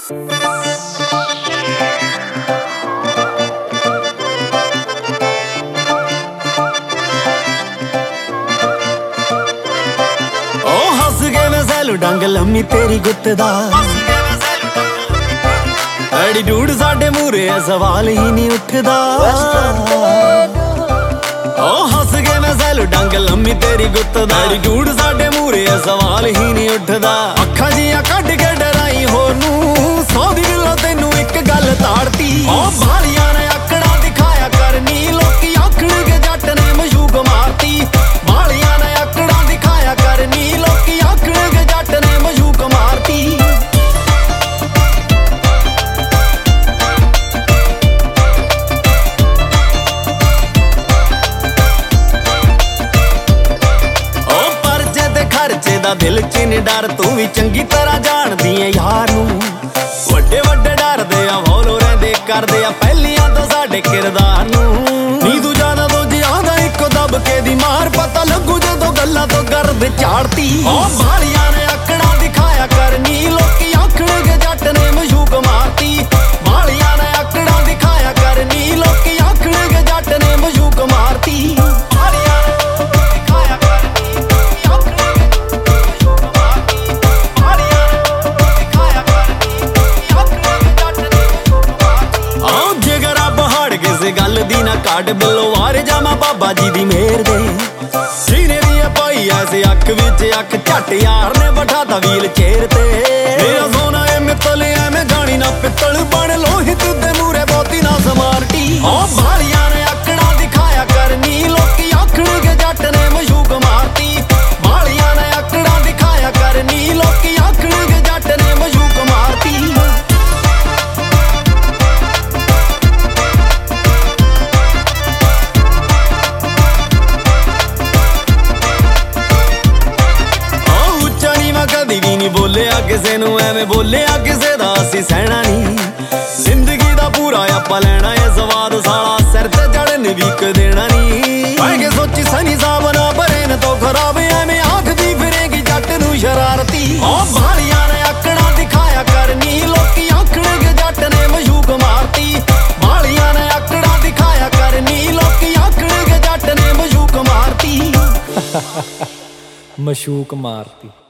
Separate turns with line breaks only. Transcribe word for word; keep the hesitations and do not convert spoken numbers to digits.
ਡੰਗ ਲੰਮੀ ਤੇਰੀ ਗੁੱਤ ਦਾ ਐਟੀਟਿਊਡ ਸਾਡੇ ਮੂਰੇ ਆ ਸਵਾਲ ਹੀ ਨਹੀਂ ਉੱਠਦਾ। ਓ ਹੱਸ ਕੇ ਮੈਂ ਸੈਲ ਡੰਗ ਲੰਮੀ ਤੇਰੀ ਗੁੱਤ ਦਾ ਐਟੀਟਿਊਡ ਸਾਡੇ ਮੂਰੇ ਆ ਸਵਾਲ ਹੀ ਨਹੀਂ ਉੱਠਦਾ। ਅੱਖਾਂ ਜੀਆਂ ਕੱਢ ਕੇ ਡਰਾਈ ਹੋਰ ਨੂੰ ਸੌ ਦੀ ਦਿਲੋਂ ਤੈਨੂੰ ਇੱਕ ਗੱਲ ਤਾੜਤੀ। ਓ ਬਾਲੀਆਂ ਨੇ ਆਕੜਾ ਦਿਖਾਇਆ ਕਰਨੀ ਲੋਕੀ ਆਖਣਗੇ ਜੱਟ ਨੇ ਮਸ਼ੂਕ ਮਾਰਤੀ। ਬਾਲੀਆਂ ਨੇ ਆਕੜਾ ਦਿਖਾਇਆ ਕਰਨੀ ਲੋਕੀ ਆਖਣਗੇ ਜੱਟ ਨੇ ਮਸ਼ੂਕ ਮਾਰਤੀ। ਓ ਪਰਚੇ ਤੇ ਖਰਚੇ ਦਾ ਦਿਲ ਚ ਨੀ ਡਰ ਤੂੰ ਵੀ ਚੰਗੀ ਤਰ੍ਹਾਂ ਜਾਣਦੀ ਏ ਯਾਰ ਨੂੰ। ਵੱਡੇ ਵੱਡੇ ਡਰਦੇ ਆ ਫੋਲੋ ਰਹਿੰਦੇ ਕਰਦੇ ਆ ਪਹਿਲੀਆਂ ਤੋਂ ਸਾਡੇ ਕਿਰਦਾਰ ਨੂੰ। ਨੀ ਤੂੰ ਜਾਣਾ ਤੋਂ ਜਿਆਦਾ ਇੱਕੋ ਦਬ ਕੇ ਦੀ ਮਾਰ ਪਤਾ ਲੱਗੂ ਜਦੋਂ ਗੱਲਾਂ ਤੋਂ ਗਰਦ ਝਾੜਤੀ। ਓ ਬਾਲੀਆਂ ਨੇ ਆਕੜਾ ਦਿਖਾਇਆ ਕਰਨੀ ਲੋਕੀ ਆਖਣਗੇ ਜੱਟ ਨੇ ਮਸ਼ੂਕ ਮਾਰਤੀ। ਬਾਲੀਆਂ ਨੇ ਆਕੜਾ ਦਿਖਾਇਆ ਕਰਨੀ ਲੋਕੀ ਆਖਣਗੇ ਜੱਟ ਨੇ ਮਸ਼ੂਕ ਮਾਰਤੀ। ਬਾਲੀਆਂ ਨੇ ਦਿਖਾਇਆ ਕਰਨੀ ਲੋਕੀ ਆਖਣਗੇ ਮਸ਼ੂਕ ਮਾਰਤੀ। ਬਾਲੀਆਂ ਨੇ ਦਿਖਾਇਆ ਕਰਨੀ ਲੋਕੀ ਆਖਣਗੇ ਜੱਟ ਨੇ ਮਸ਼ੂਕ ਮਾਰਤੀ। ਆਓ ਜਿਗਰਾ ਪਹਾੜ ਕਿਸੇ ਗੱਲ ਦੀ ਨਾ ਕੱਢ ਬਿੱਲੋ ਵਾਰ ਜਾਵਾਂ ਬਾਬਾ ਜੀ ਦੀ ਮਿਹਰ ਦੇ। ਸੀਨੇ ਦੀ ਪਾਈ ਐਸੇ ਅੱਖ ਵਿੱਚ ਅੱਖ ਝੱਟ ਯਾਰ ਨੇ ਬਿਠਾਤਾ ਵੀਲ ਚੇਰ ਤੇ। ਮੇਰਾ ਸੋਨਾ ਏ ਮਿੱਤਲ ਐਵੇਂ ਗਾਣੀ ਨਾ ਪਿੱਤਲ ਬਣ ਲੋਹਿਤ ਦੇ ਮੂਰੇ ਬਹੁਤੀ ਨਾ ਸਮਾਰਟੀ। ਓ ਬਾਲੀਆਂ ਨੇ ਆਕੜਾ ਦਿਖਾਇਆ ਕਰਨੀ ਲੋਕੀ ਆਖਣਗੇ ਜੱਟ ਨੇ ਮਸ਼ੂਕ ਮਾਰਤੀ। ਬਾਲੀਆਂ ਨੇ ਆਕੜਾ ਦਿਖਾਇਆ ਕਰਨੀ ਲੋਕੀ ਆਖਣਗੇ ਜੱਟ ਨੇ ਮਸ਼ੂਕ ਮਾਰਤੀ। ਕਦੀ ਵੀ ਨੀ ਬੋਲਿਆ ਕਿਸੇ ਨੂੰ ਐਵੇਂ ਬੋਲਿਆ ਕਿਸੇ ਦਾ ਅਸੀਂ ਸਹਿਣਾ ਨੀ। ਜ਼ਿੰਦਗੀ ਦਾ ਪੂਰਾ ਆਪਾਂ ਲੈਣਾ ਏ ਸਵਾਦ ਸਾਲਾ ਸਿਰ ਤੇ ਚੜਨ ਵੀ ਕ ਦੇਣਾ ਨੀ। ਪੈ ਕੇ ਸੋਚੀ ਸਨੀ ਸਾਹਿਬ ਨਾ ਬਰੇ ਨ ਤੋਂ ਖਰਾਬ ਐਵੇਂ ਆਖਦੀ ਫਿਰੇਗੀ ਜੱਟ ਨੂੰ ਸ਼ਰਾਰਤੀ। ਓ ਬਾਲੀਆਂ ਨੇ ਆਕੜਾ ਦਿਖਾਇਆ ਕਰਨੀ ਲੋਕੀ ਆਖਣਗੇ ਜੱਟ ਨੇ ਮਸ਼ੂਕ ਮਾਰਤੀ। ਬਾਲੀਆਂ ਨੇ ਆਕੜਾ ਦਿਖਾਇਆ ਕਰਨੀ ਲੋਕੀ ਆਖਣਗੇ ਜੱਟ ਨੇ ਮਸ਼ੂਕ ਮਾਰਤੀ।
ਮਸ਼ੂਕ ਮਾਰਤੀ।